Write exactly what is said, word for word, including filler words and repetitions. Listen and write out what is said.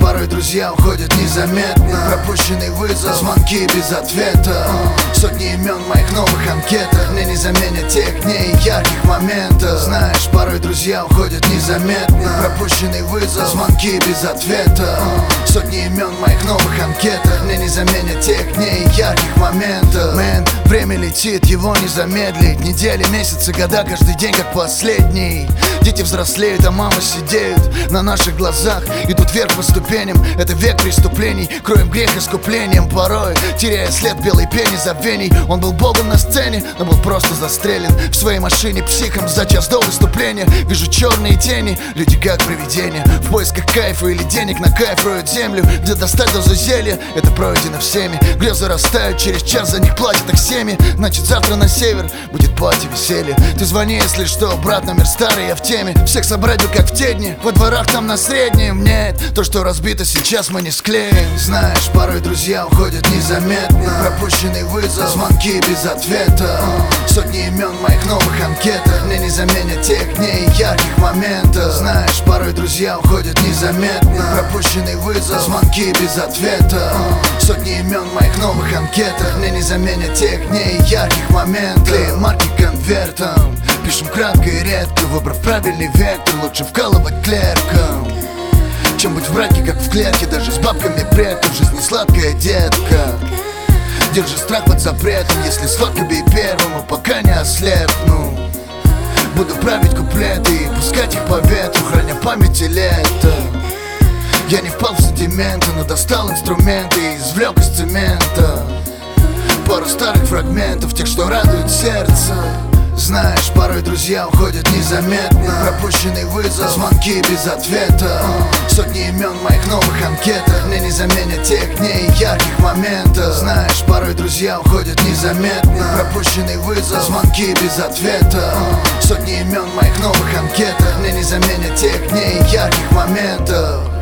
порой друзья уходят незаметно. Пропущенный вызов, звонки без ответа. Сотни имен в моих новых анкетах мне не заменят тех дней и ярких моментов. Знаешь, порой друзья уходят незаметно. Пропущенный вызов, звонки без ответа. Сотни имен в моих новых анкетах мне не заменят тех дней и ярких моментов. Мэн, время летит, его не замедлить. Недели, месяцы, года, каждый день как последний. Дети взрослеют, а мамы сидеют на наших глазах. Идут вверх по ступеням, это век преступлений. Кроем грех искуплением порой, теряя след белой пени забвений. Он был богом на сцене, но был просто застрелен в своей машине психом за час до выступления. Вижу черные тени, люди как привидения, в поисках кайфа или денег на кайф роют землю. Где достать дозу зелья, это пройдено всеми. Грезы растают, через час за них платят их семьи. Значит завтра на север будет пати веселье. Ты звони, если что, брат, номер старый, я в теме. Всех собрать бы как в те дни, во дворах там на среднем. Нет, то, что разбито сейчас, мы не склеим. Знаешь, порой друзья уходят незаметно. Пропущенный вызов, звонки без ответа. Сотни имен в моих новых анкетах мне не заменят тех дней и ярких моментов. Знаешь, порой друзья уходят незаметно. Пропущенный вызов, звонки без ответа. Сотни имен в моих новых анкетах мне не заменят тех дней и ярких моментов. Клеим марки конвертом, пишем кратко и редко, выбрав правильный вектор. Лучше вкалывать клерком, чем быть в браке, как в клетке. Даже с бабками предков жизнь не сладкая, детка. Держи страх под запретом, если сфоткай бей первому, пока не ослепну. Буду править куплеты и пускать их по ветру, храня памяти лета. Я не впал в сантименты, но достал инструменты и извлек из цемента пару старых фрагментов, тех, что радуют сердце. Знаешь, порой друзья уходят незаметно. Пропущенный вызов, звонки без ответа. Сотни имен в моих новых анкетах мне не заменят тех дней и ярких моментов. Знаешь, порой друзья уходят незаметно. Пропущенный вызов, звонки без ответа. Сотни имен в моих новых анкетах мне не заменят тех дней и ярких моментов.